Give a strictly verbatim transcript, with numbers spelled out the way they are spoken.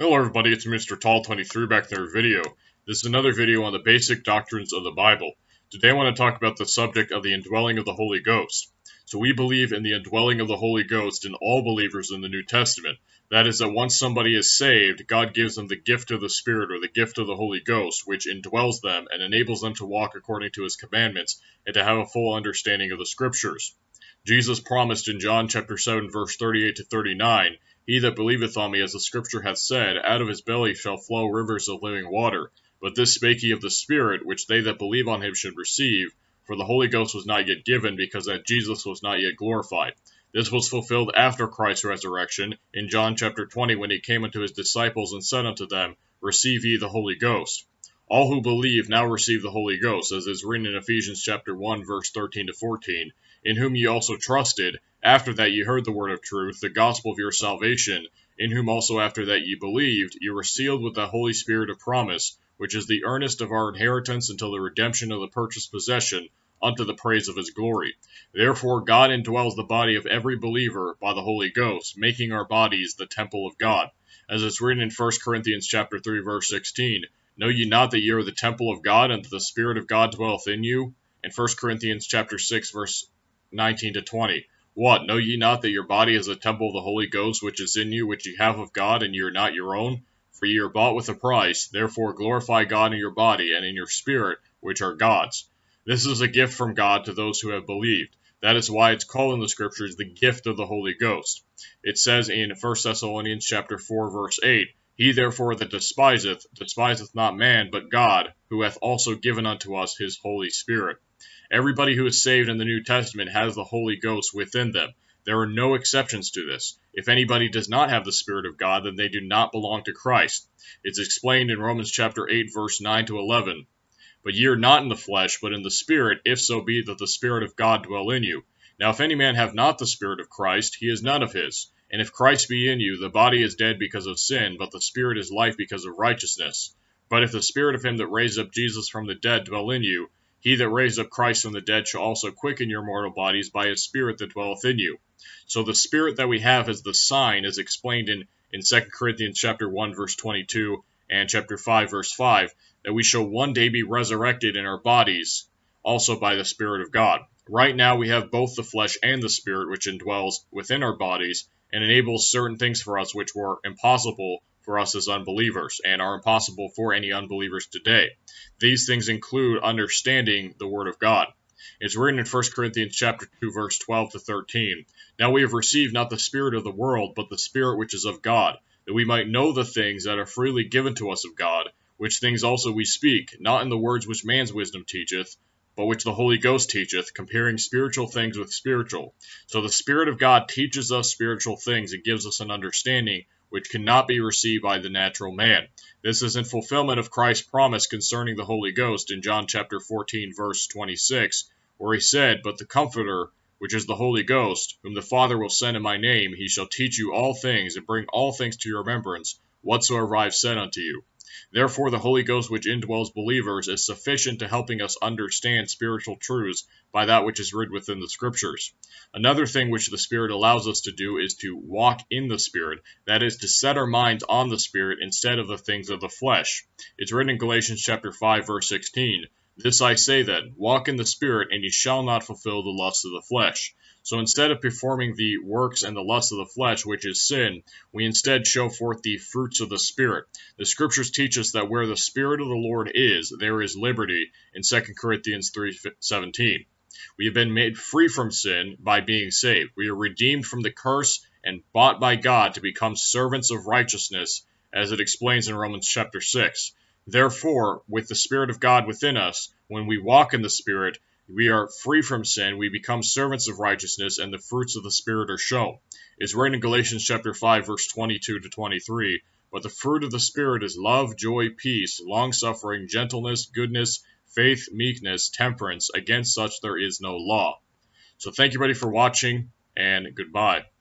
Hello everybody, it's Mister Tall twenty-three back in their video. This is another video on the basic doctrines of the Bible. Today I want to talk about the subject of the indwelling of the Holy Ghost. So we believe in the indwelling of the Holy Ghost in all believers in the New Testament. That is that once somebody is saved, God gives them the gift of the Spirit or the gift of the Holy Ghost, which indwells them and enables them to walk according to His commandments and to have a full understanding of the Scriptures. Jesus promised in John chapter seven verse thirty-eight to thirty-nine, "He that believeth on me, as the Scripture hath said, out of his belly shall flow rivers of living water. But this spake he of the Spirit, which they that believe on him should receive, for the Holy Ghost was not yet given, because that Jesus was not yet glorified." This was fulfilled after Christ's resurrection, in John chapter twenty, when he came unto his disciples and said unto them, "Receive ye the Holy Ghost." All who believe now receive the Holy Ghost, as is written in Ephesians chapter one, verse thirteen to fourteen, "In whom ye also trusted, after that ye heard the word of truth, the gospel of your salvation, in whom also after that ye believed, ye were sealed with the Holy Spirit of promise, which is the earnest of our inheritance until the redemption of the purchased possession, unto the praise of his glory. Therefore God indwells the body of every believer by the Holy Ghost, making our bodies the temple of God. As it's written in First Corinthians chapter three, verse sixteen, "Know ye not that ye are the temple of God, and that the Spirit of God dwelleth in you?" And First Corinthians chapter six, verse nineteen to twenty, "What, know ye not that your body is a temple of the Holy Ghost, which is in you, which ye have of God, and ye are not your own? For ye are bought with a price, therefore glorify God in your body and in your spirit, which are God's." This is a gift from God to those who have believed. That is why it's called in the Scriptures the gift of the Holy Ghost. It says in First Thessalonians chapter four, verse eight, "He therefore that despiseth, despiseth not man, but God, who hath also given unto us his Holy Spirit." Everybody who is saved in the New Testament has the Holy Ghost within them. There are no exceptions to this. If anybody does not have the Spirit of God, then they do not belong to Christ. It's explained in Romans chapter eight, verse nine to eleven. "But ye are not in the flesh, but in the Spirit, if so be that the Spirit of God dwell in you. Now if any man have not the Spirit of Christ, he is none of his. And if Christ be in you, the body is dead because of sin, but the Spirit is life because of righteousness. But if the Spirit of him that raised up Jesus from the dead dwell in you, he that raised up Christ from the dead shall also quicken your mortal bodies by his Spirit that dwelleth in you." So the Spirit that we have as the sign is explained in, in Second Corinthians chapter one, verse twenty-two, and chapter five, verse five, that we shall one day be resurrected in our bodies, also by the Spirit of God. Right now we have both the flesh and the Spirit, which indwells within our bodies and enables certain things for us which were impossible for us as unbelievers and are impossible for any unbelievers today. These things include understanding the Word of God. It's written in First Corinthians chapter two, verse twelve to thirteen, "Now we have received not the spirit of the world, but the Spirit which is of God, that we might know the things that are freely given to us of God, which things also we speak, not in the words which man's wisdom teacheth, but which the Holy Ghost teacheth, comparing spiritual things with spiritual." So the Spirit of God teaches us spiritual things and gives us an understanding which cannot be received by the natural man. This is in fulfillment of Christ's promise concerning the Holy Ghost in John chapter fourteen, verse twenty-six, where he said, "But the Comforter, which is the Holy Ghost, whom the Father will send in my name, he shall teach you all things, and bring all things to your remembrance, whatsoever I have said unto you." Therefore the Holy Ghost which indwells believers is sufficient to helping us understand spiritual truths by that which is written within the Scriptures. Another thing which the Spirit allows us to do is to walk in the Spirit, that is, to set our minds on the Spirit instead of the things of the flesh. It's written in Galatians chapter five, verse sixteen, "This I say then, walk in the Spirit, and ye shall not fulfill the lusts of the flesh." So instead of performing the works and the lusts of the flesh, which is sin, we instead show forth the fruits of the Spirit. The Scriptures teach us that where the Spirit of the Lord is, there is liberty, in Second Corinthians three seventeen. We have been made free from sin by being saved. We are redeemed from the curse and bought by God to become servants of righteousness, as it explains in Romans chapter six. Therefore, with the Spirit of God within us, when we walk in the Spirit, we are free from sin, we become servants of righteousness, and the fruits of the Spirit are shown. It's written in Galatians chapter five, verse twenty-two to twenty-three, "But the fruit of the Spirit is love, joy, peace, long-suffering, gentleness, goodness, faith, meekness, temperance. Against such there is no law." So thank you, everybody, for watching, and goodbye.